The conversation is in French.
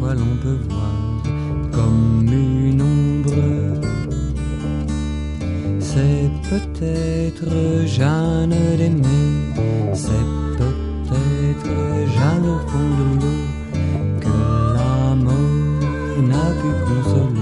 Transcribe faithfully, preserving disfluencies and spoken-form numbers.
parfois l'on peut voir comme une ombre. C'est peut-être Jeanne d'aimer, c'est peut-être Jeanne au fond de l'eau que l'amour n'a pu consoler.